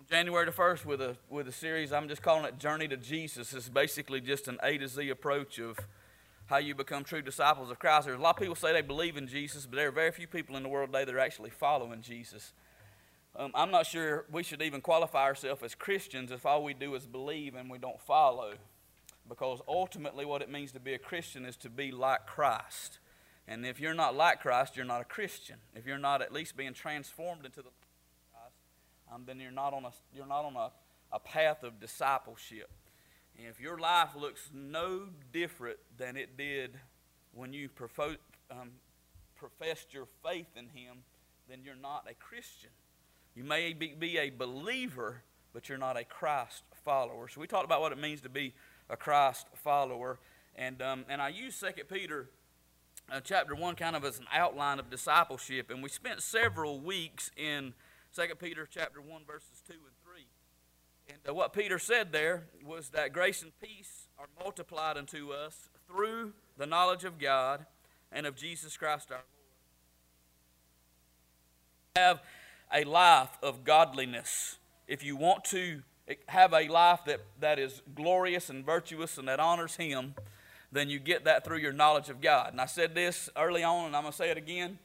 January the 1st with a series. I'm just calling it Journey to Jesus. It's basically just an A to Z approach of how you become true disciples of Christ. There's a lot of people say they believe in Jesus, but there are very few people in the world today that are actually following Jesus. I'm not sure we should even qualify ourselves as Christians if all we do is believe and we don't follow, because ultimately what it means to be a Christian is to be like Christ. And if you're not like Christ, you're not a Christian. If you're not at least being transformed into the then you're not on a path of discipleship. And if your life looks no different than it did when you professed your faith in Him, then you're not a Christian. You may be a believer, but you're not a Christ follower. So we talked about what it means to be a Christ follower, and I use 2 Peter chapter 1 kind of as an outline of discipleship, and we spent several weeks in 2 Peter chapter 1 verses 2 and 3. And what Peter said there was that grace and peace are multiplied unto us through the knowledge of God and of Jesus Christ our Lord. Have a life of godliness. If you want to have a life that is glorious and virtuous and that honors Him, then you get that through your knowledge of God. And I said this early on, and I'm going to say it again.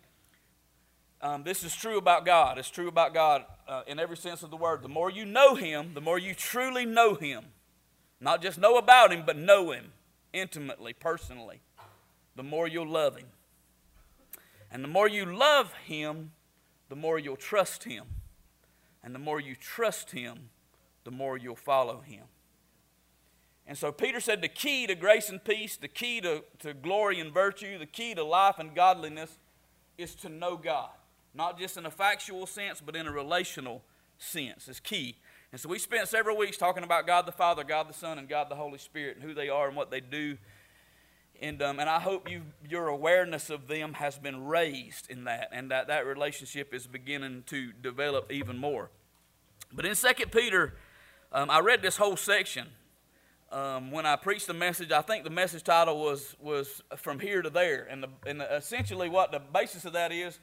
This is true about God. It's true about God in every sense of the word. The more you know Him, the more you truly know Him. Not just know about Him, but know Him intimately, personally. The more you'll love Him. And the more you love Him, the more you'll trust Him. And the more you trust Him, the more you'll follow Him. And so Peter said the key to grace and peace, the key to glory and virtue, the key to life and godliness is to know God. Not just in a factual sense, but in a relational sense. It's key. And so we spent several weeks talking about God the Father, God the Son, and God the Holy Spirit, and who they are and what they do. And I hope your awareness of them has been raised in that, and that relationship is beginning to develop even more. But in 2 Peter, I read this whole section. When I preached the message, I think the message title was From Here to There. And essentially what the basis of that is,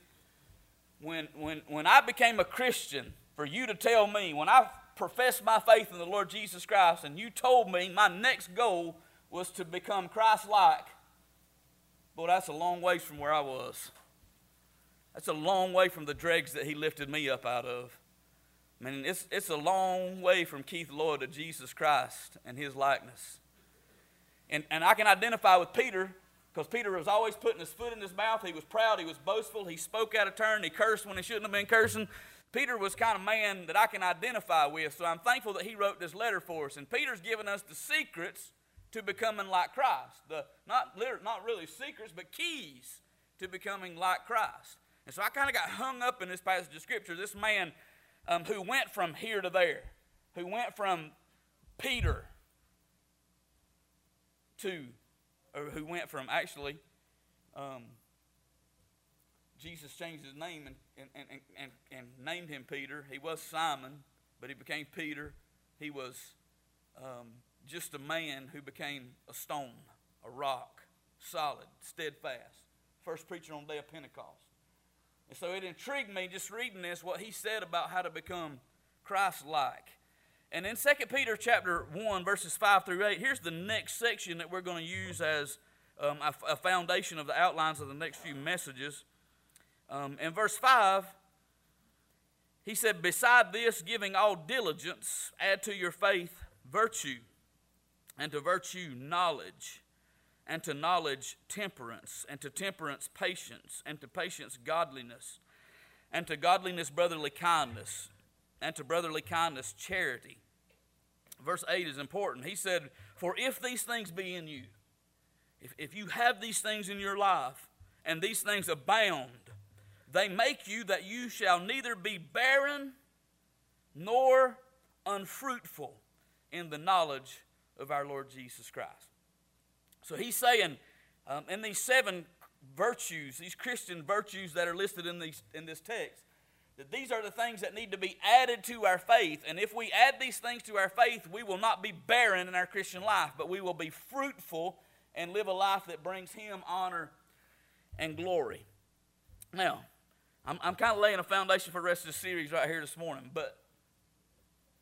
when I became a Christian, for you to tell me, when I professed my faith in the Lord Jesus Christ, and you told me my next goal was to become Christ-like, boy, that's a long ways from where I was. That's a long way from the dregs that He lifted me up out of. I mean, it's a long way from Keith Lloyd to Jesus Christ and His likeness. And I can identify with Peter, because Peter was always putting his foot in his mouth. He was proud. He was boastful. He spoke out of turn. He cursed when he shouldn't have been cursing. Peter was kind of man that I can identify with, so I'm thankful that he wrote this letter for us. And Peter's given us the secrets to becoming like Christ. Not really secrets, but keys to becoming like Christ. And so I kind of got hung up in this passage of Scripture. This man who went from here to there, who went from Peter to, or who went from actually, Jesus changed his name and named him Peter. He was Simon, but he became Peter. He was just a man who became a stone, a rock, solid, steadfast. First preacher on the day of Pentecost. And so it intrigued me just reading this, what he said about how to become Christ-like. And in 2 Peter chapter 1, verses 5 through 8, here's the next section that we're going to use as a foundation of the outlines of the next few messages. In verse 5, he said, beside this, giving all diligence, add to your faith virtue, and to virtue knowledge, and to knowledge temperance, and to temperance patience, and to patience godliness, and to godliness brotherly kindness, and to brotherly kindness charity. Verse 8 is important. He said, for if these things be in you, if you have these things in your life, and these things abound, they make you that you shall neither be barren nor unfruitful in the knowledge of our Lord Jesus Christ. So he's saying in these 7 virtues, these Christian virtues that are listed in this text, that these are the things that need to be added to our faith. And if we add these things to our faith, we will not be barren in our Christian life, but we will be fruitful and live a life that brings Him honor and glory. Now, I'm kind of laying a foundation for the rest of the series right here this morning, but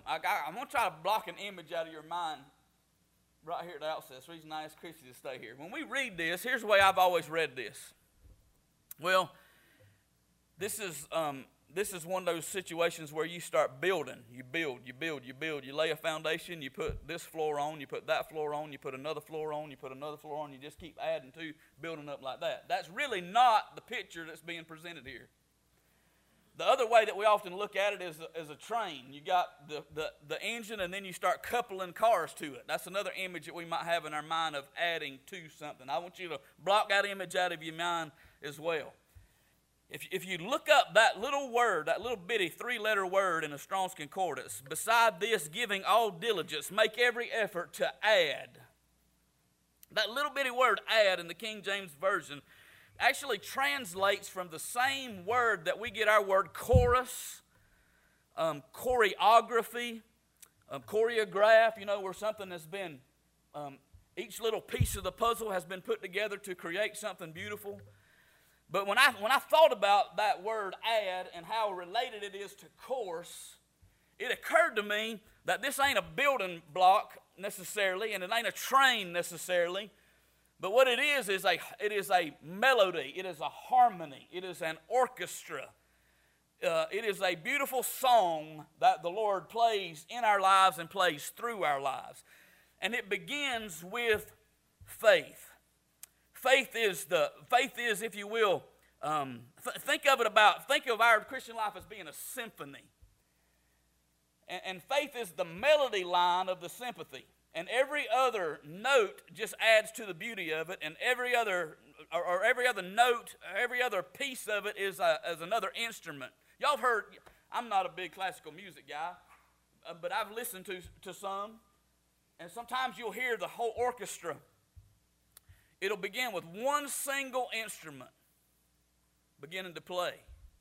I'm going to try to block an image out of your mind right here at the outset. That's the reason I asked Christy to stay here. When we read this, here's the way I've always read this. Well, this is one of those situations where you start building. You build. You lay a foundation. You put this floor on. You put that floor on. You put another floor on. You put another floor on. You just keep adding to, building up like that. That's really not the picture that's being presented here. The other way that we often look at it is a train. You got the engine, and then you start coupling cars to it. That's another image that we might have in our mind of adding to something. I want you to block that image out of your mind as well. If you look up that little word, that little bitty 3-letter word in a Strong's Concordance, beside this, giving all diligence, make every effort to add. That little bitty word, add, in the King James Version, actually translates from the same word that we get our word chorus, choreography, choreograph, where something has been, each little piece of the puzzle has been put together to create something beautiful. But when I thought about that word add and how related it is to course, it occurred to me that this ain't a building block necessarily, and it ain't a train necessarily. But what it is a melody, it is a harmony, it is an orchestra. It is a beautiful song that the Lord plays in our lives and plays through our lives. And it begins with faith. Faith is, if you will, think of our Christian life as being a symphony. And faith is the melody line of the sympathy. And every other note just adds to the beauty of it, and every other note, every other piece of it is another instrument. Y'all have heard, I'm not a big classical music guy, but I've listened to some, and sometimes you'll hear the whole orchestra. It'll begin with one single instrument beginning to play,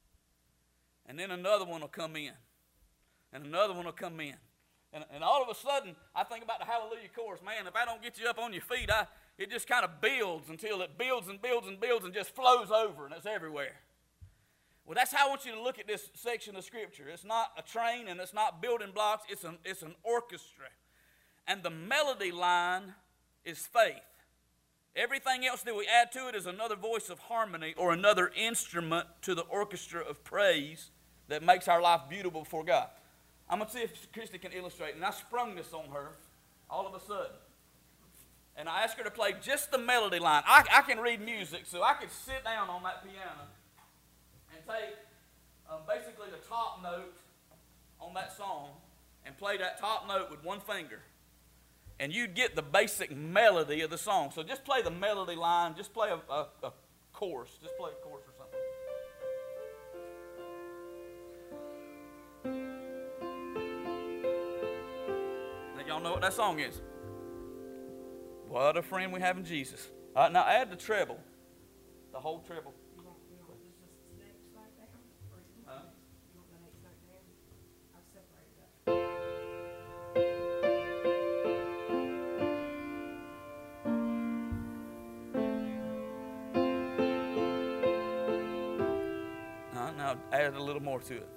and then another one will come in, and another one will come in. And all of a sudden, I think about the Hallelujah chorus. Man, if I don't get you up on your feet, it just kind of builds until it builds and builds and builds and just flows over, and it's everywhere. Well, that's how I want you to look at this section of Scripture. It's not a train, and it's not building blocks. It's an orchestra. And the melody line is faith. Everything else that we add to it is another voice of harmony or another instrument to the orchestra of praise that makes our life beautiful before God. I'm going to see if Christy can illustrate. And I sprung this on her all of a sudden. And I asked her to play just the melody line. I can read music, so I could sit down on that piano and take basically the top note on that song and play that top note with one finger. And you'd get the basic melody of the song. So just play the melody line. Just play a chorus. Just play a chorus or something. Y'all know what that song is? What a friend we have in Jesus. All right, now add the treble. The whole treble. You want just the next note down? Or you want the next note down? I've separated that. All right, now add a little more to it.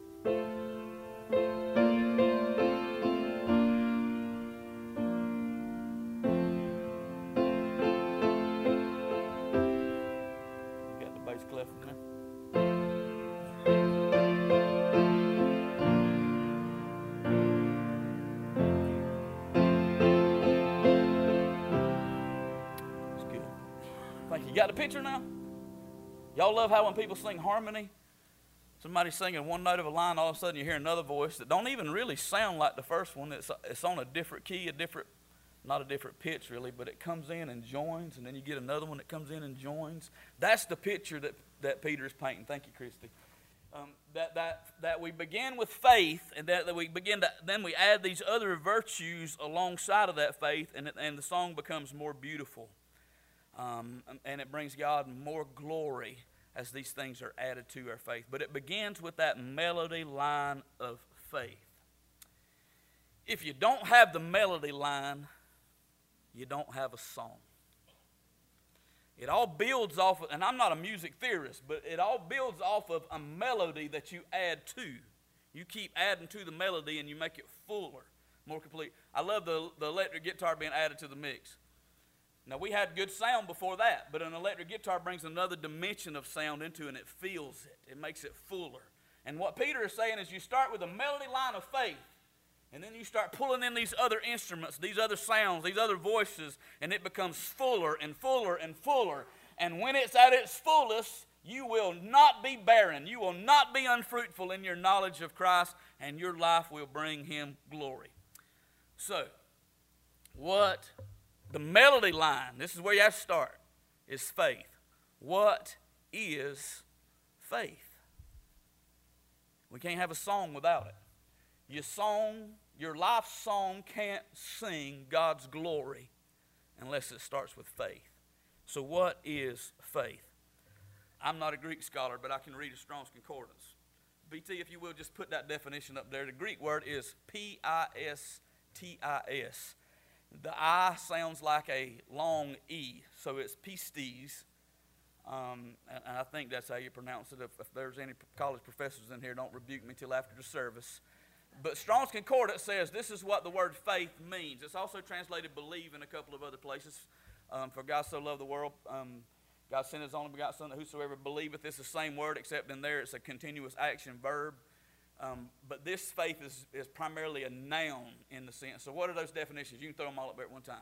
You got the picture now? Y'all love how when people sing harmony, somebody's singing one note of a line, all of a sudden you hear another voice that don't even really sound like the first one. It's on a different key, not a different pitch really, but it comes in and joins, and then you get another one that comes in and joins. That's the picture that Peter is painting. Thank you, Christy. That we begin with faith, and that we begin to, then we add these other virtues alongside of that faith, and the song becomes more beautiful. And it brings God more glory as these things are added to our faith. But it begins with that melody line of faith. If you don't have the melody line, you don't have a song. It all builds off of, and I'm not a music theorist, but it all builds off of a melody that you add to. You keep adding to the melody and you make it fuller, more complete. I love the electric guitar being added to the mix. Now, we had good sound before that, but an electric guitar brings another dimension of sound into it, and it fills it. It makes it fuller. And what Peter is saying is you start with a melody line of faith, and then you start pulling in these other instruments, these other sounds, these other voices, and it becomes fuller and fuller and fuller. And when it's at its fullest, you will not be barren. You will not be unfruitful in your knowledge of Christ, and your life will bring him glory. So, what the melody line, this is where you have to start, is faith. What is faith? We can't have a song without it. Your life song can't sing God's glory unless it starts with faith. So what is faith? I'm not a Greek scholar, but I can read a Strong's Concordance. BT, if you will, just put that definition up there. The Greek word is pistis. The I sounds like a long E, so it's pistis. And I think that's how you pronounce it. If there's any college professors in here, don't rebuke me till after the service. But Strong's Concordance says this is what the word faith means. It's also translated believe in a couple of other places. For God so loved the world, God sent his only begotten Son, that whosoever believeth, it's the same word, except in there it's a continuous action verb. But this faith is primarily a noun in the sense. So what are those definitions? You can throw them all up there at one time.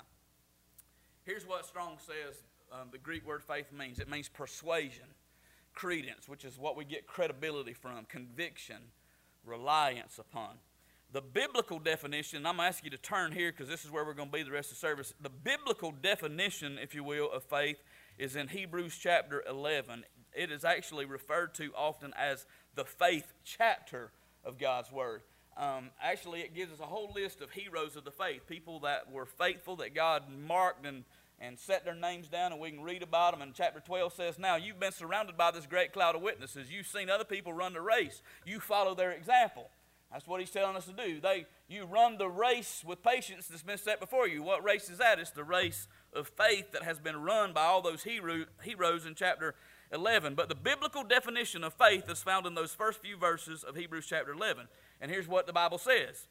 Here's what Strong says the Greek word faith means. It means persuasion, credence, which is what we get credibility from, conviction, reliance upon. The biblical definition, and I'm going to ask you to turn here because this is where we're going to be the rest of the service. The biblical definition, if you will, of faith is in Hebrews chapter 11. It is actually referred to often as the faith chapter of God's Word. Actually, it gives us a whole list of heroes of the faith, people that were faithful, that God marked and set their names down, and we can read about them. And chapter 12 says, now you've been surrounded by this great cloud of witnesses. You've seen other people run the race. You follow their example. That's what he's telling us to do. You run the race with patience that's been set before you. What race is that? It's the race of faith that has been run by all those heroes in chapter 11. But the biblical definition of faith is found in those first few verses of Hebrews chapter 11. And here's what the Bible says.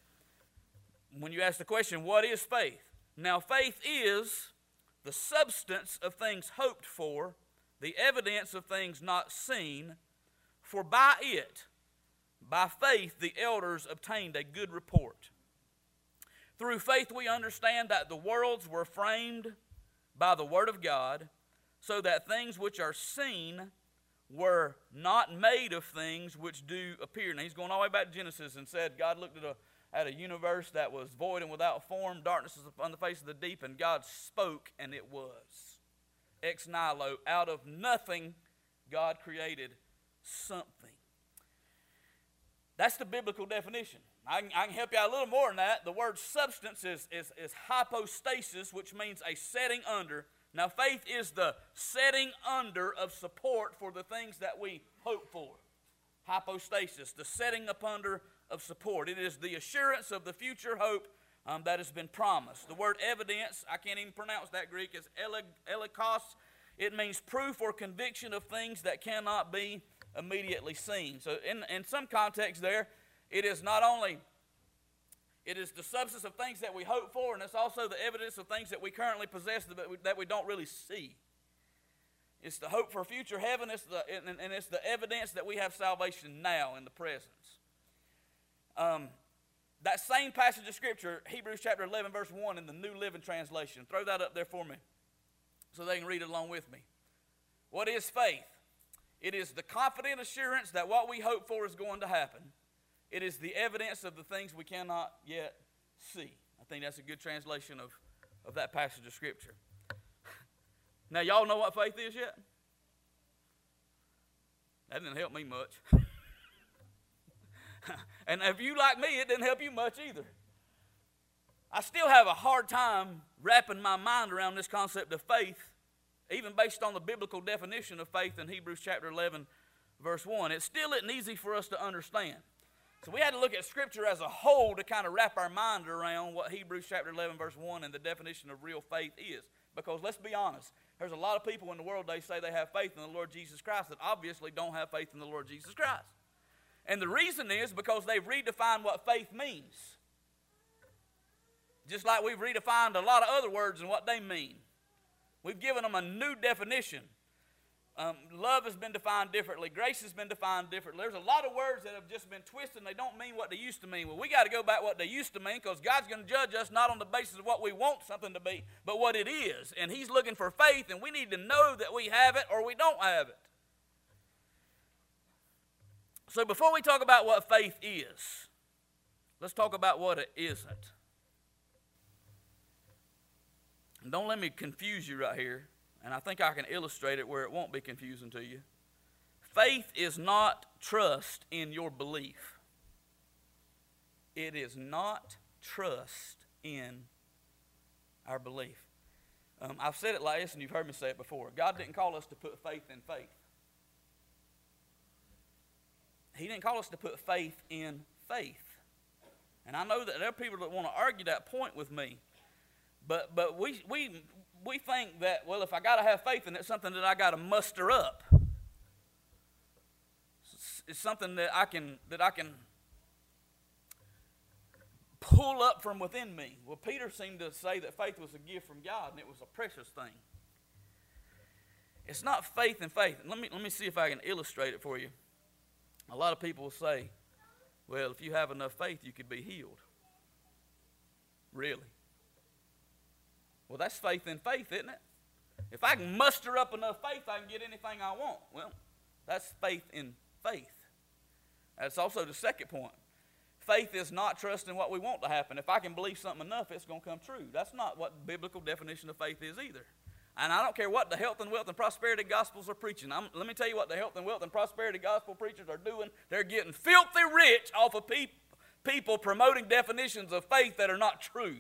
When you ask the question, what is faith? Now, faith is the substance of things hoped for, the evidence of things not seen, for by it, by faith, the elders obtained a good report. Through faith, we understand that the worlds were framed by the word of God, so that things which are seen were not made of things which do appear. Now, he's going all the way back to Genesis and said, God looked at a universe that was void and without form, darkness was upon the face of the deep, and God spoke, and it was. Ex nihilo, out of nothing, God created something. That's the biblical definition. I can help you out a little more than that. The word substance is hypostasis, which means a setting under. Now, faith is the setting under of support for the things that we hope for. Hypostasis, the setting up under of support. It is the assurance of the future hope that has been promised. The word evidence, I can't even pronounce that Greek, is elikos. It means proof or conviction of things that cannot be immediately seen. So in some context there, it is not only, it is the substance of things that we hope for, and it's also the evidence of things that we currently possess that we don't really see. It's the hope for future heaven, and it's the evidence that we have salvation now in the presence. That same passage of Scripture, Hebrews chapter 11, verse 1 in the New Living Translation. Throw that up there for me so they can read it along with me. What is faith? It is the confident assurance that what we hope for is going to happen. It is the evidence of the things we cannot yet see. I think that's a good translation of that passage of Scripture. Now, y'all know what faith is yet? That didn't help me much. And if you like me, it didn't help you much either. I still have a hard time wrapping my mind around this concept of faith, even based on the biblical definition of faith in Hebrews chapter 11, verse 1. It still isn't easy for us to understand. So we had to look at Scripture as a whole to kind of wrap our mind around what Hebrews chapter 11, verse 1 and the definition of real faith is. Because let's be honest, there's a lot of people in the world, they say they have faith in the Lord Jesus Christ that obviously don't have faith in the Lord Jesus Christ. And the reason is because they've redefined what faith means. Just like we've redefined a lot of other words and what they mean. We've given them a new definition. Love has been defined differently. Grace has been defined differently. There's a lot of words that have just been twisted and they don't mean what they used to mean. Well, we got to go back what they used to mean, because God's going to judge us not on the basis of what we want something to be, but what it is. And He's looking for faith, and we need to know that we have it or we don't have it. So before we talk about what faith is, let's talk about what it isn't. And don't let me confuse you right here. And I think I can illustrate it where it won't be confusing to you. Faith is not trust in your belief. It is not trust in our belief. I've said it like this, and you've heard me say it before. God didn't call us to put faith in faith. He didn't call us to put faith in faith. And I know that there are people that want to argue that point with me. But we think that, well, if I got to have faith in it, it's something that I got to muster up. It's something that I can pull up from within me. Well, Peter seemed to say that faith was a gift from God, and it was a precious thing. It's not faith in faith. Let me see if I can illustrate it for you. A lot of people will say, well, if you have enough faith, you could be healed. Really? Well, that's faith in faith, isn't it? If I can muster up enough faith, I can get anything I want. Well, that's faith in faith. That's also the second point. Faith is not trusting what we want to happen. If I can believe something enough, it's going to come true. That's not what the biblical definition of faith is either. And I don't care what the health and wealth and prosperity gospels are preaching. Let me tell you what the health and wealth and prosperity gospel preachers are doing. They're getting filthy rich off of people promoting definitions of faith that are not true.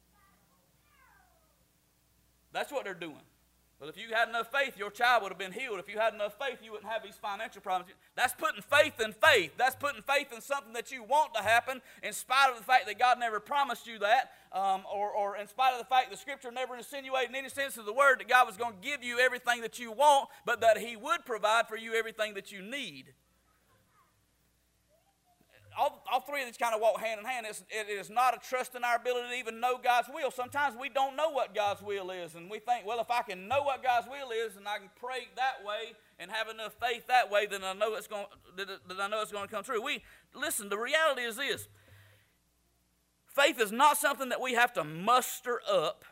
That's what they're doing. But if you had enough faith, your child would have been healed. If you had enough faith, you wouldn't have these financial problems. That's putting faith in faith. That's putting faith in something that you want to happen in spite of the fact that God never promised you that, or in spite of the fact that Scripture never insinuated in any sense of the word that God was going to give you everything that you want, but that He would provide for you everything that you need. All three of these kind of walk hand in hand. It is not a trust in our ability to even know God's will. Sometimes we don't know what God's will is, and we think, well, if I can know what God's will is and I can pray that way and have enough faith that way, then I know it's going to come true. Listen, the reality is this. Faith is not something that we have to muster up.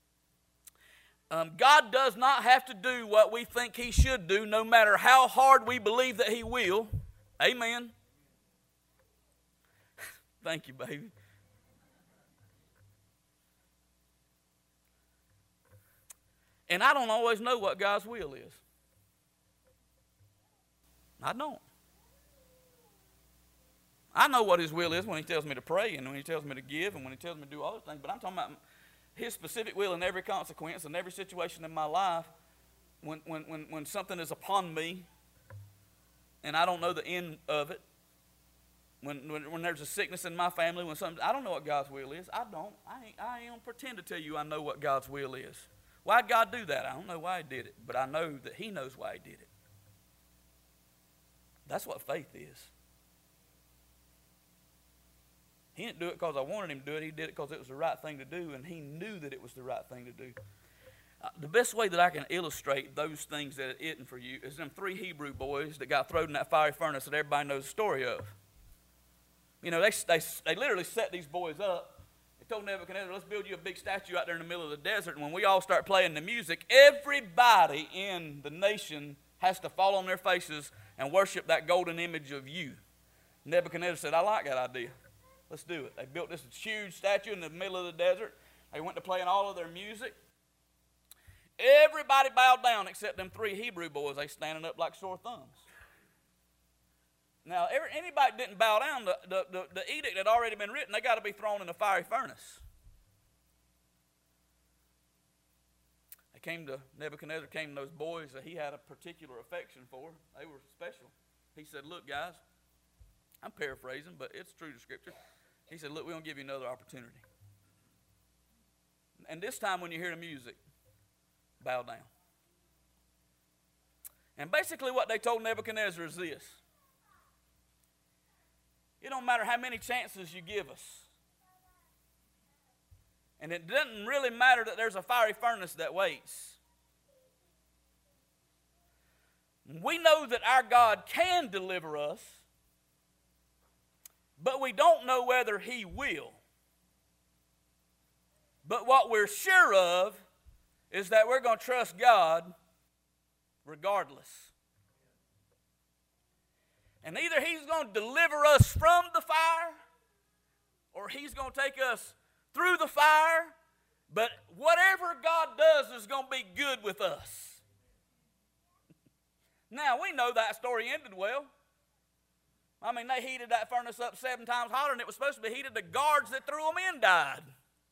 God does not have to do what we think He should do, no matter how hard we believe that He will. Amen. Thank you, baby. And I don't always know what God's will is. I don't. I know what His will is when He tells me to pray and when He tells me to give and when He tells me to do all those things, but I'm talking about His specific will in every consequence and every situation in my life. When something is upon me and I don't know the end of it, when there's a sickness in my family, I don't know what God's will is. I don't. I ain't gonna pretend to tell you I know what God's will is. Why'd God do that? I don't know why He did it, but I know that He knows why He did it. That's what faith is. He didn't do it because I wanted Him to do it. He did it because it was the right thing to do, and He knew that it was the right thing to do. The best way that I can illustrate those things that it isn't for you is them 3 Hebrew boys that got thrown in that fiery furnace that everybody knows the story of. You know, they literally set these boys up. They told Nebuchadnezzar, let's build you a big statue out there in the middle of the desert. And when we all start playing the music, everybody in the nation has to fall on their faces and worship that golden image of you. Nebuchadnezzar said, I like that idea. Let's do it. They built this huge statue in the middle of the desert. They went to playing all of their music. Everybody bowed down except them 3 Hebrew boys. They standing up like sore thumbs. Now, anybody didn't bow down, the edict had already been written. They got to be thrown in the fiery furnace. Nebuchadnezzar came to those boys that he had a particular affection for. They were special. He said, look, guys, I'm paraphrasing, but it's true to Scripture. He said, look, we're going to give you another opportunity. And this time when you hear the music, bow down. And basically what they told Nebuchadnezzar is this. It don't matter how many chances you give us. And it doesn't really matter that there's a fiery furnace that waits. We know that our God can deliver us, but we don't know whether He will. But what we're sure of is that we're going to trust God regardless. And either He's going to deliver us from the fire, or He's going to take us through the fire. But whatever God does is going to be good with us. Now, we know that story ended well. I mean, they heated that furnace up 7 times hotter than it was supposed to be heated. The guards that threw them in died.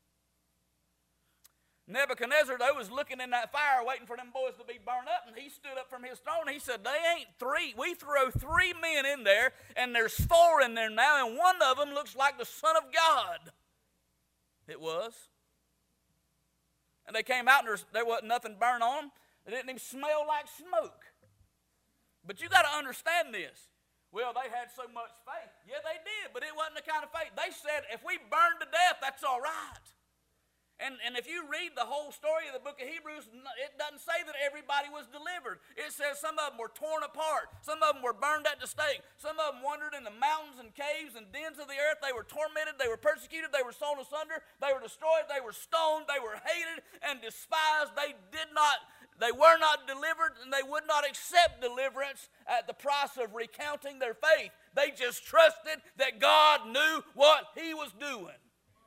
Nebuchadnezzar, though, was looking in that fire waiting for them boys to be burned up, and he stood up from his throne and he said, they ain't 3. We throw 3 men in there, and there's 4 in there now, and one of them looks like the Son of God. It was. And they came out, and there wasn't nothing burned on them. They didn't even smell like smoke. But you got to understand this. Well, they had so much faith. Yeah, they did, but it wasn't the kind of faith. They said, if we burn to death, that's all right. And if you read the whole story of the book of Hebrews, it doesn't say that everybody was delivered. It says some of them were torn apart. Some of them were burned at the stake. Some of them wandered in the mountains and caves and dens of the earth. They were tormented. They were persecuted. They were sown asunder. They were destroyed. They were stoned. They were hated and despised. They were not delivered, and they would not accept deliverance at the price of recounting their faith. They just trusted that God knew what He was doing.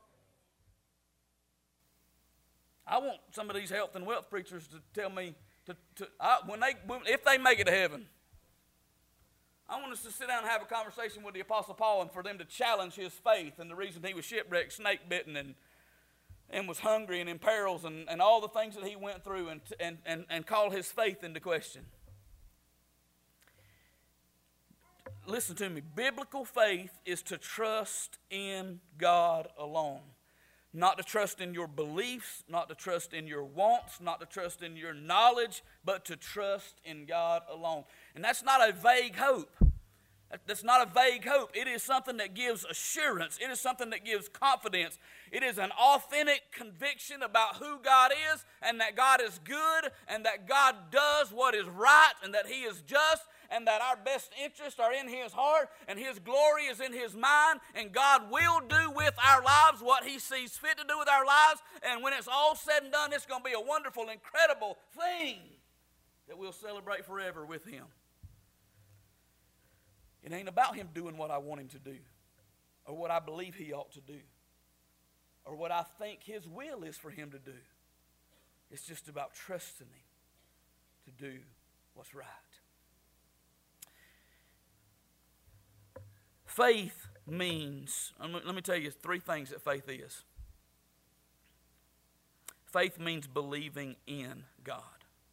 I want some of these health and wealth preachers to tell me, if they make it to heaven, I want us to sit down and have a conversation with the Apostle Paul and for them to challenge his faith and the reason he was shipwrecked, snake-bitten, and was hungry and in perils and all the things that he went through and call his faith into question. Listen to me. Biblical faith is to trust in God alone. Not to trust in your beliefs, not to trust in your wants, not to trust in your knowledge, but to trust in God alone. And that's not a vague hope. That's not a vague hope. It is something that gives assurance. It is something that gives confidence. It is an authentic conviction about who God is, and that God is good, and that God does what is right, and that He is just, and that our best interests are in His heart, and His glory is in His mind, and God will do with our lives what He sees fit to do with our lives, and when it's all said and done, it's going to be a wonderful, incredible thing that we'll celebrate forever with Him. It ain't about Him doing what I want Him to do, or what I believe He ought to do, or what I think His will is for Him to do. It's just about trusting Him to do what's right. Faith means, let me tell you 3 things that faith is. Faith means believing in God.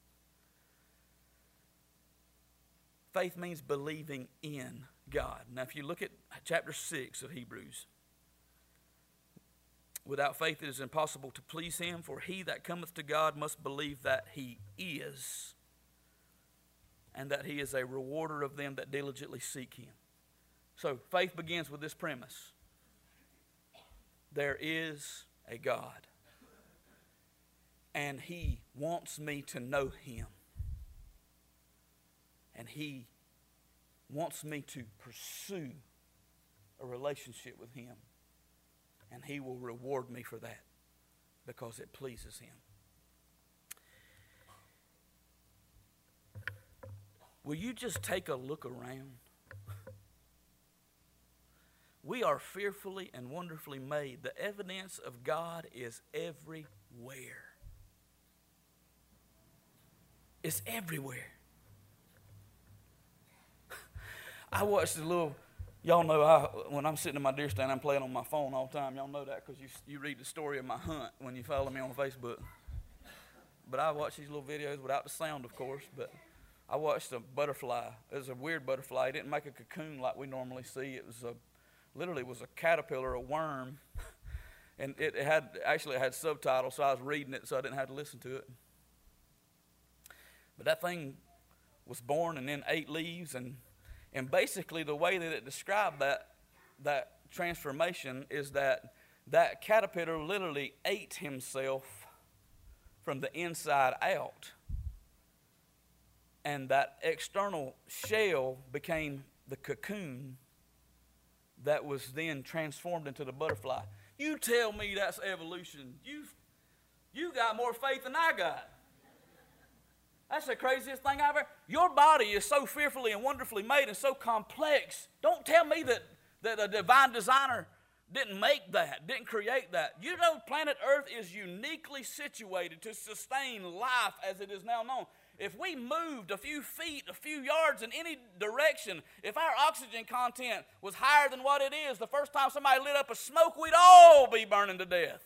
Faith means believing in God. Now, if you look at chapter 6 of Hebrews, without faith it is impossible to please Him, for he that cometh to God must believe that He is, and that He is a rewarder of them that diligently seek Him. So, faith begins with this premise. There is a God, and He wants me to know Him. And He wants me to pursue a relationship with Him. And He will reward me for that because it pleases Him. Will you just take a look around? We are fearfully and wonderfully made. The evidence of God is everywhere. It's everywhere. I watched y'all know when I'm sitting in my deer stand, I'm playing on my phone all the time. Y'all know that because you read the story of my hunt when you follow me on Facebook. But I watch these little videos without the sound, of course. But I watched a butterfly. It was a weird butterfly. It didn't make a cocoon like we normally see. It was literally was a caterpillar, a worm. And it had subtitles, so I was reading it so I didn't have to listen to it. But that thing was born and then ate leaves, and basically the way that it described that, that transformation is that caterpillar literally ate himself from the inside out. And that external shell became the cocoon that was then transformed into the butterfly. You tell me that's evolution. You got more faith than I got. That's the craziest thing I've ever. Your body is so fearfully and wonderfully made and so complex. Don't tell me that a divine designer didn't make that, didn't create that. You know, planet Earth is uniquely situated to sustain life as it is now known. If we moved a few feet, a few yards in any direction, if our oxygen content was higher than what it is, the first time somebody lit up a smoke, we'd all be burning to death.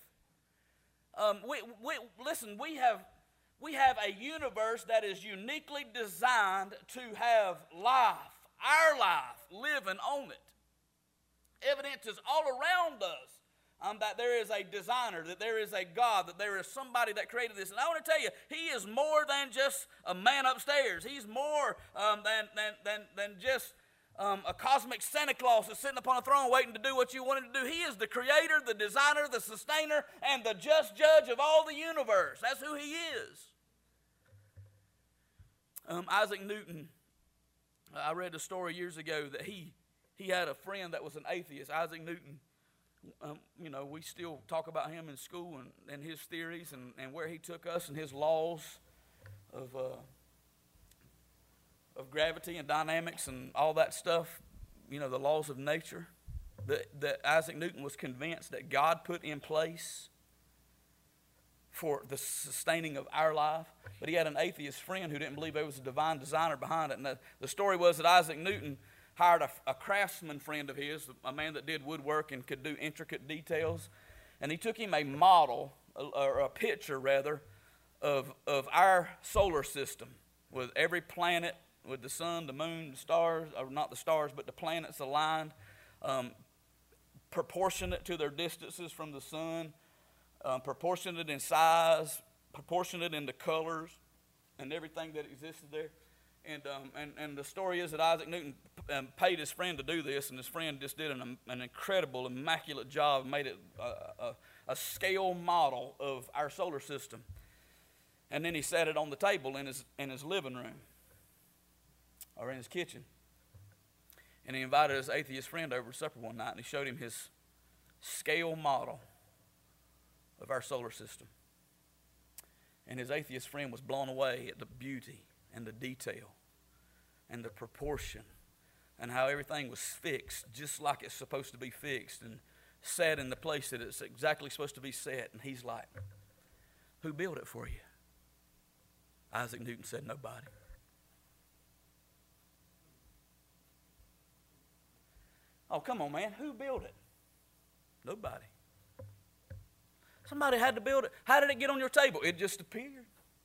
Listen, we have a universe that is uniquely designed to have life, our life, living on it. Evidence is all around us that there is a designer, that there is a God, that there is somebody that created this. And I want to tell you, He is more than just a man upstairs. He's more than just a cosmic Santa Claus that's sitting upon a throne waiting to do what you want him to do. He is the creator, the designer, the sustainer, and the just judge of all the universe. That's who He is. Isaac Newton, I read a story years ago that he had a friend that was an atheist. Isaac Newton, we still talk about him in school and his theories and where he took us and his laws of gravity and dynamics and all that stuff, the laws of nature, that Isaac Newton was convinced that God put in place for the sustaining of our life. But he had an atheist friend who didn't believe there was a divine designer behind it. And the story was that Isaac Newton hired a craftsman friend of his, a man that did woodwork and could do intricate details. And he took him a model, or a picture rather, of our solar system with every planet, with the sun, the moon, the stars, or not the stars, but the planets aligned, proportionate to their distances from the sun, proportionate in size, proportionate in the colors, and everything that existed there. And the story is that Isaac Newton paid his friend to do this, and his friend just did an incredible, immaculate job, made it a scale model of our solar system. And then he set it on the table in his living room, or in his kitchen. And he invited his atheist friend over to supper one night, and he showed him his scale model of our solar system. And his atheist friend was blown away at the beauty and the detail and the proportion and how everything was fixed just like it's supposed to be fixed and set in the place that it's exactly supposed to be set. And he's like, who built it for you? Isaac Newton said, nobody. Oh, come on, man. Who built it? Nobody. Somebody had to build it. How did it get on your table? It just appeared.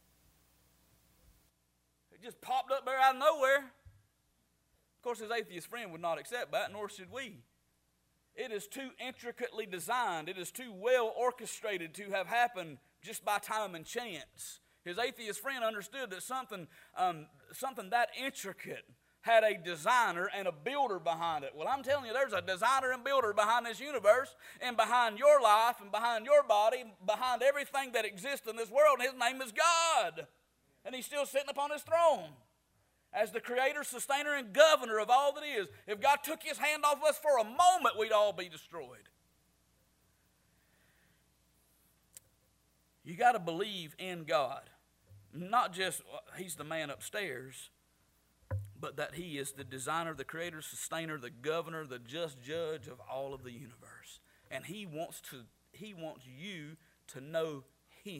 It just popped up there out of nowhere. Of course, his atheist friend would not accept that, nor should we. It is too intricately designed. It is too well orchestrated to have happened just by time and chance. His atheist friend understood that something that intricate had a designer and a builder behind it. Well, I'm telling you, there's a designer and builder behind this universe and behind your life and behind your body, behind everything that exists in this world, and His name is God. And He's still sitting upon His throne as the creator, sustainer, and governor of all that is. If God took His hand off us for a moment, we'd all be destroyed. You got to believe in God. Not just He's the man upstairs, but that He is the designer, the creator, sustainer, the governor, the just judge of all of the universe. And He wants you to know Him.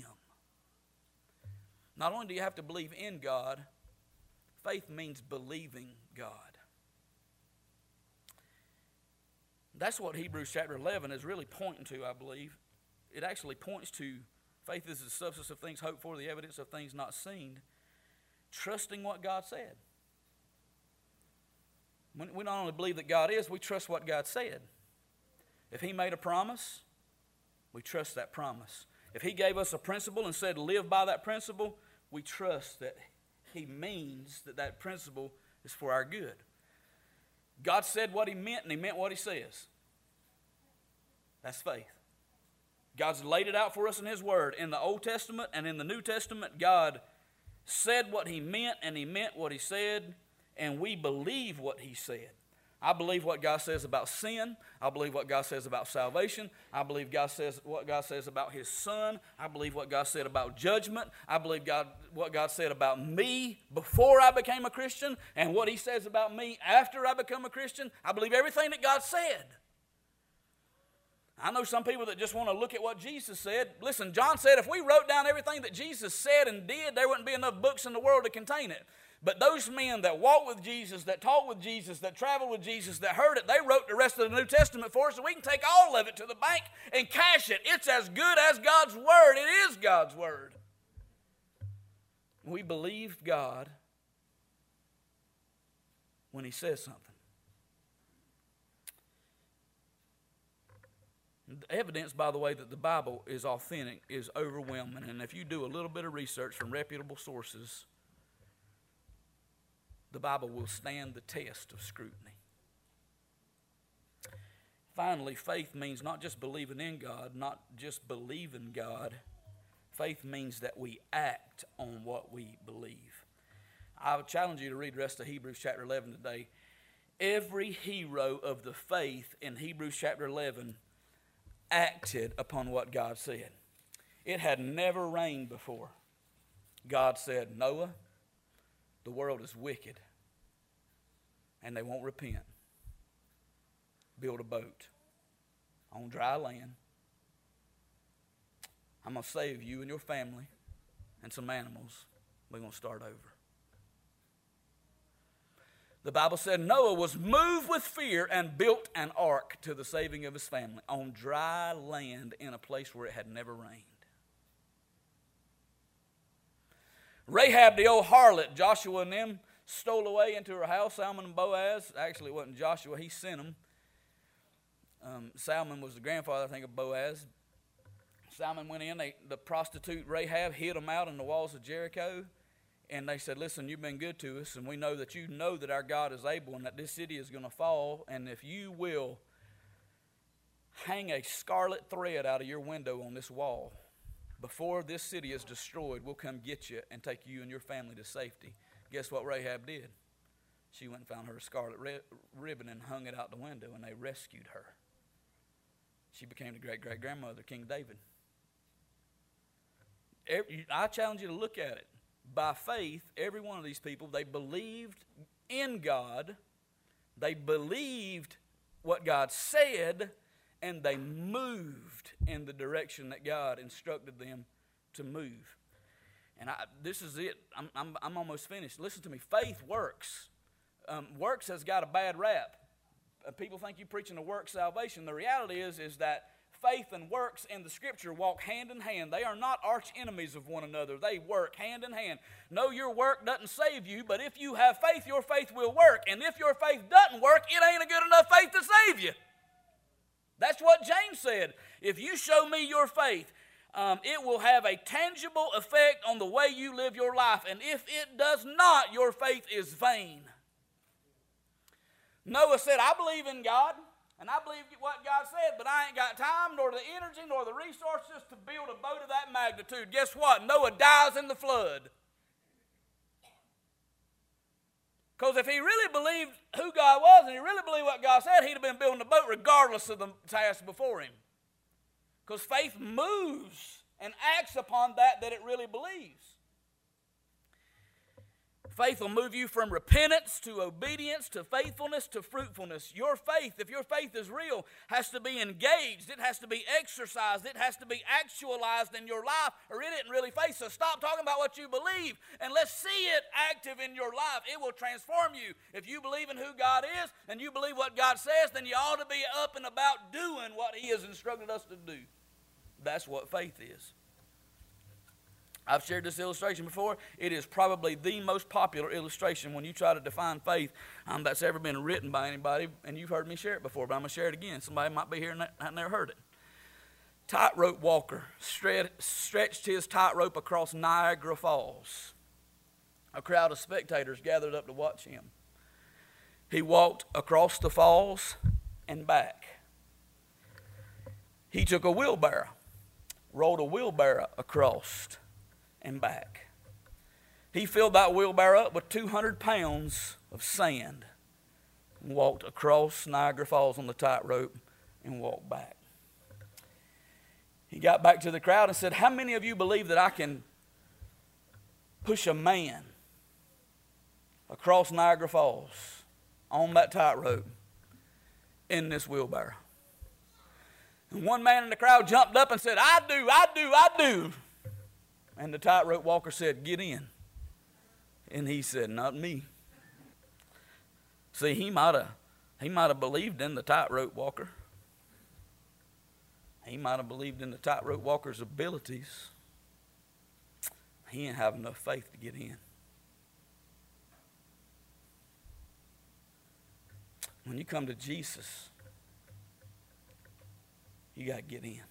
Not only do you have to believe in God, faith means believing God. That's what Hebrews chapter 11 is really pointing to, I believe. It actually points to faith is the substance of things hoped for, the evidence of things not seen. Trusting what God said. We not only believe that God is, we trust what God said. If He made a promise, we trust that promise. If He gave us a principle and said live by that principle, we trust that He means that that principle is for our good. God said what He meant, and He meant what He says. That's faith. God's laid it out for us in His Word. In the Old Testament and in the New Testament, God said what He meant, and He meant what He said, and we believe what He said. I believe what God says about sin. I believe what God says about salvation. I believe what God says about His Son. I believe what God said about judgment. I believe what God said about me before I became a Christian, and what He says about me after I become a Christian. I believe everything that God said. I know some people that just want to look at what Jesus said. Listen, John said if we wrote down everything that Jesus said and did, there wouldn't be enough books in the world to contain it. But those men that walked with Jesus, that talked with Jesus, that traveled with Jesus, that heard it, they wrote the rest of the New Testament for us, so we can take all of it to the bank and cash it. It's as good as God's Word. It is God's Word. We believe God when He says something. The evidence, by the way, that the Bible is authentic is overwhelming. And if you do a little bit of research from reputable sources, the Bible will stand the test of scrutiny. Finally, faith means not just believing in God, not just believing God. Faith means that we act on what we believe. I would challenge you to read the rest of Hebrews chapter 11 today. Every hero of the faith in Hebrews chapter 11 acted upon what God said. It had never rained before. God said, Noah, the world is wicked, and they won't repent. Build a boat on dry land. I'm going to save you and your family and some animals. We're going to start over. The Bible said Noah was moved with fear and built an ark to the saving of his family on dry land in a place where it had never rained. Rahab, the old harlot, Joshua and them stole away into her house, Salmon and Boaz. Actually, it wasn't Joshua, he sent them. Salmon was the grandfather, I think, of Boaz. Salmon went in, the prostitute Rahab hid them out in the walls of Jericho. And they said, listen, you've been good to us, and we know that you know that our God is able and that this city is going to fall. And if you will hang a scarlet thread out of your window on this wall, before this city is destroyed, we'll come get you and take you and your family to safety. Guess what Rahab did? She went and found her scarlet ribbon and hung it out the window, and they rescued her. She became the great-great-grandmother of King David. I challenge you to look at it. By faith, every one of these people, they believed in God, they believed what God said, and they moved in the direction that God instructed them to move. And this is it. I'm almost finished. Listen to me. Faith works. Works has got a bad rap. People think you're preaching a work salvation. The reality is that faith and works in the Scripture walk hand in hand. They are not arch enemies of one another. They work hand in hand. No, your work doesn't save you, but if you have faith, your faith will work. And if your faith doesn't work, it ain't a good enough faith to save you. That's what James said. If you show me your faith, it will have a tangible effect on the way you live your life. And if it does not, your faith is vain. Noah said, I believe in God. And I believe what God said, but I ain't got time, nor the energy, nor the resources to build a boat of that magnitude. Guess what? Noah dies in the flood. Because if he really believed who God was, and he really believed what God said, he'd have been building a boat regardless of the task before him. Because faith moves and acts upon that it really believes. Faith will move you from repentance to obedience to faithfulness to fruitfulness. Your faith, if your faith is real, has to be engaged. It has to be exercised. It has to be actualized in your life, or it isn't really faith. So stop talking about what you believe and let's see it active in your life. It will transform you. If you believe in who God is and you believe what God says, then you ought to be up and about doing what He has instructed us to do. That's what faith is. I've shared this illustration before. It is probably the most popular illustration when you try to define faith that's ever been written by anybody, and you've heard me share it before, but I'm going to share it again. Somebody might be here and I've never heard it. Tightrope walker stretched his tightrope across Niagara Falls. A crowd of spectators gathered up to watch him. He walked across the falls and back. He took a wheelbarrow, rolled a wheelbarrow across and back. He filled that wheelbarrow up with 200 pounds of sand and walked across Niagara Falls on the tightrope and walked back. He got back to the crowd and said, how many of you believe that I can push a man across Niagara Falls on that tightrope in this wheelbarrow? And one man in the crowd jumped up and said, I do, I do, I do. And the tightrope walker said, get in. And he said, not me. See, he might have believed in the tightrope walker. He might have believed in the tightrope walker's abilities. He didn't have enough faith to get in. When you come to Jesus, you got to get in.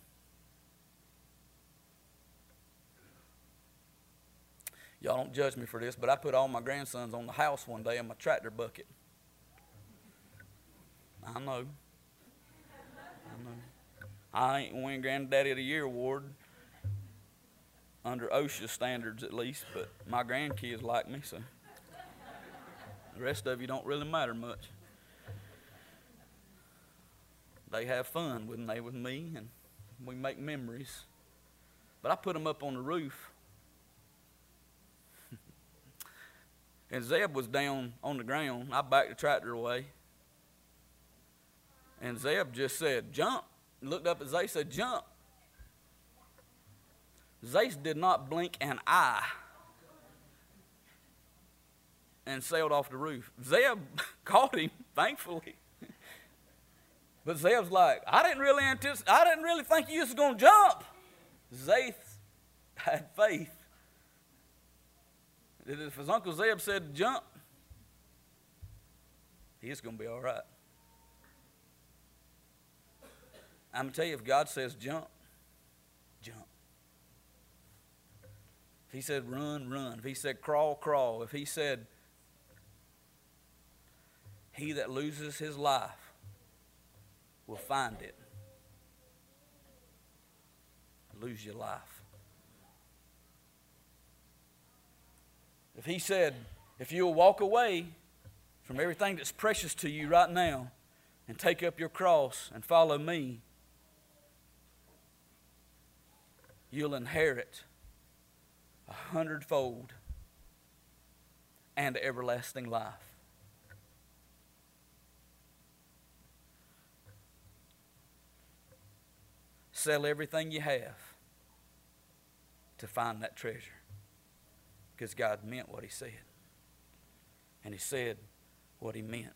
Y'all don't judge me for this, but I put all my grandsons on the house one day in my tractor bucket. I know. I ain't win Granddaddy of the Year award under OSHA standards at least, but my grandkids like me, so the rest of you don't really matter much. They have fun when they with me, and we make memories. But I put them up on the roof. And Zeb was down on the ground. I backed the tractor away. And Zeb just said, jump. Looked up at Zay, said, jump. Zay did not blink an eye and sailed off the roof. Zeb caught him, thankfully. But Zeb's like, I didn't really think you was going to jump. Zay had faith. If his Uncle Zeb said jump, he's going to be all right. I'm going to tell you, if God says jump, jump. If he said run, run. If he said crawl, crawl. If he said he that loses his life will find it. Lose your life. If he said, if you'll walk away from everything that's precious to you right now and take up your cross and follow me, you'll inherit 100-fold and everlasting life. Sell everything you have to find that treasure. Because God meant what he said. And he said what he meant.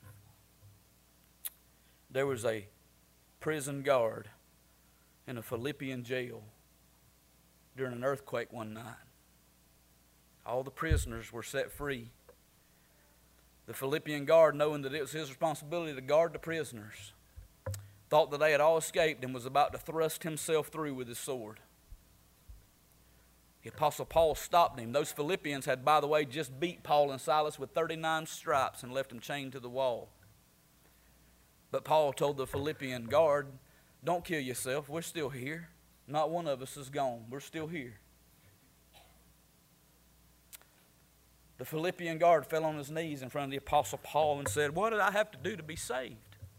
There was a prison guard in a Philippian jail during an earthquake one night. All the prisoners were set free. The Philippian guard, knowing that it was his responsibility to guard the prisoners, thought that they had all escaped and was about to thrust himself through with his sword. The Apostle Paul stopped him. Those Philippians had, by the way, just beat Paul and Silas with 39 stripes and left them chained to the wall. But Paul told the Philippian guard, don't kill yourself. We're still here. Not one of us is gone. We're still here. The Philippian guard fell on his knees in front of the Apostle Paul and said, what did I have to do to be saved?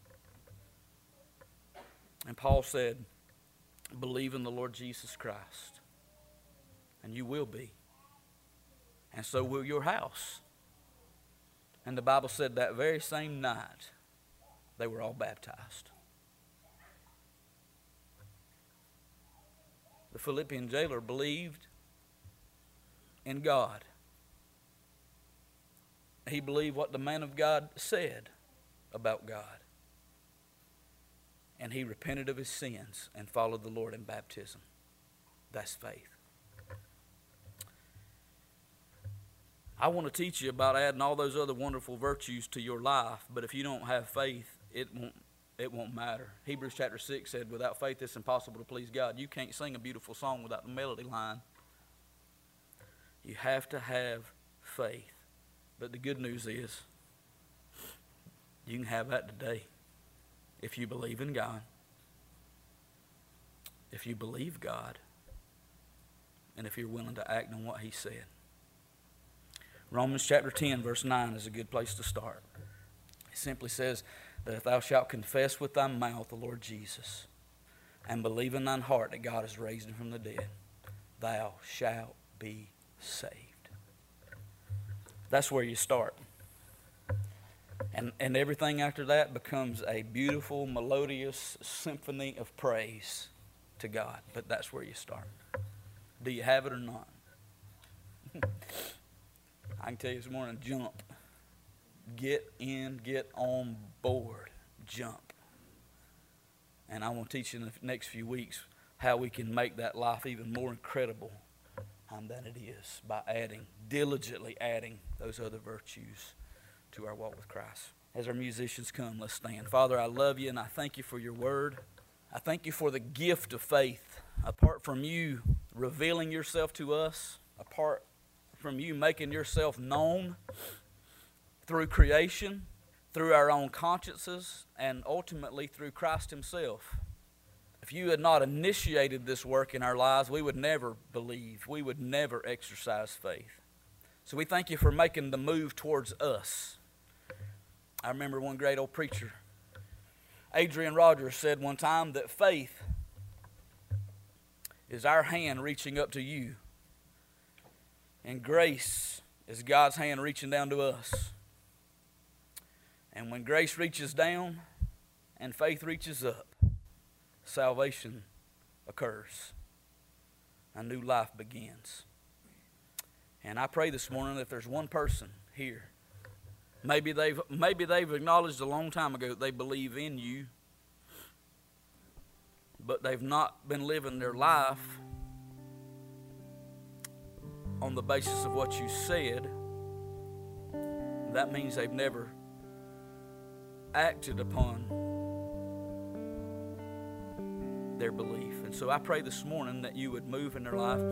And Paul said, believe in the Lord Jesus Christ. And you will be. And so will your house. And the Bible said that very same night, they were all baptized. The Philippian jailer believed in God. He believed what the man of God said about God. And he repented of his sins and followed the Lord in baptism. That's faith. I want to teach you about adding all those other wonderful virtues to your life, but if you don't have faith, it won't matter. Hebrews chapter 6 said, without faith it's impossible to please God. You can't sing a beautiful song without the melody line. You have to have faith. But the good news is, you can have that today if you believe in God. if you believe God and if you're willing to act on what he said. Romans chapter 10, verse 9 is a good place to start. It simply says that if thou shalt confess with thy mouth the Lord Jesus and believe in thine heart that God has raised him from the dead, thou shalt be saved. That's where you start. And everything after that becomes a beautiful, melodious symphony of praise to God. But that's where you start. Do you have it or not? I can tell you this morning, jump. Get in, get on board, jump. And I want to teach you in the next few weeks how we can make that life even more incredible than it is by diligently adding those other virtues to our walk with Christ. As our musicians come, let's stand. Father, I love you and I thank you for your word. I thank you for the gift of faith. Apart from you revealing yourself to us, apart from you making yourself known through creation, through our own consciences, and ultimately through Christ himself. If you had not initiated this work in our lives, we would never believe. We would never exercise faith. So we thank you for making the move towards us. I remember one great old preacher, Adrian Rogers, said one time that faith is our hand reaching up to you, and grace is God's hand reaching down to us. And when grace reaches down and faith reaches up, salvation occurs. A new life begins. And I pray this morning that if there's one person here, maybe they've acknowledged a long time ago that they believe in you, but they've not been living their life on the basis of what you said. That means they've never acted upon their belief. And so I pray this morning that you would move in their life.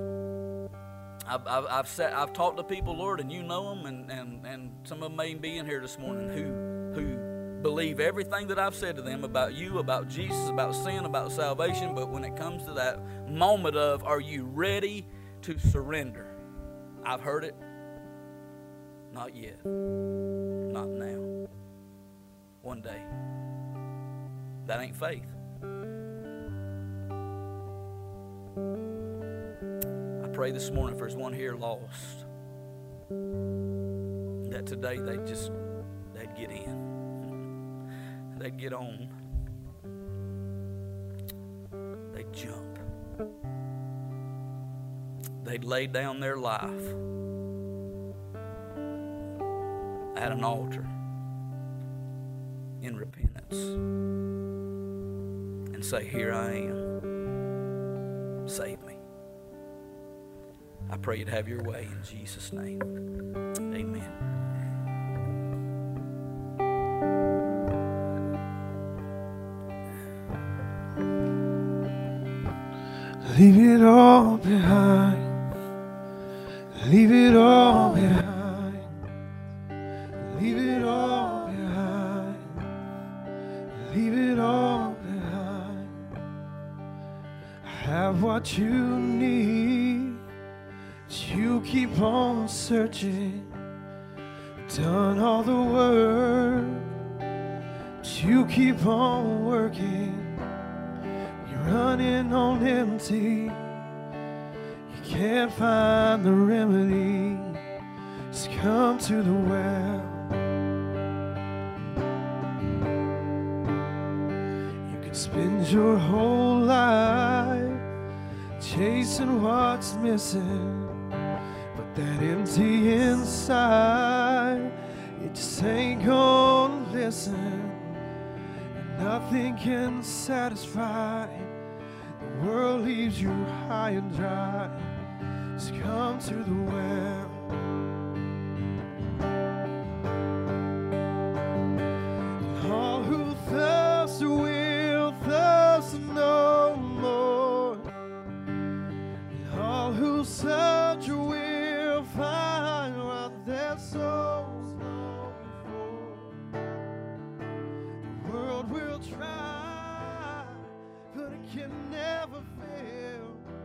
I've talked to people, Lord, and you know them, and some of them may be in here this morning who believe everything that I've said to them about you, about Jesus, about sin, about salvation, but when it comes to that moment of, are you ready to surrender? I've heard it. Not yet. Not now. One day. That ain't faith. I pray this morning if there's one here lost, that today they'd get in. They'd get on. They'd jump. They'd lay down their life at an altar in repentance and say, here I am. Save me. I pray you'd have your way in Jesus' name. Amen. Leave it all behind. Leave it all behind. Leave it all behind. Leave it all behind. I have what you need. You keep on searching. Done all the work. You keep on working. You're running on empty. Can't find the remedy. Just come to the well. You can spend your whole life chasing what's missing, but that empty inside, it just ain't gonna listen, and nothing can satisfy. The world leaves you high and dry. Just come to the well. And all who thirst will thirst no more. And all who search will find what their souls long for. The world will try, but it can never fail.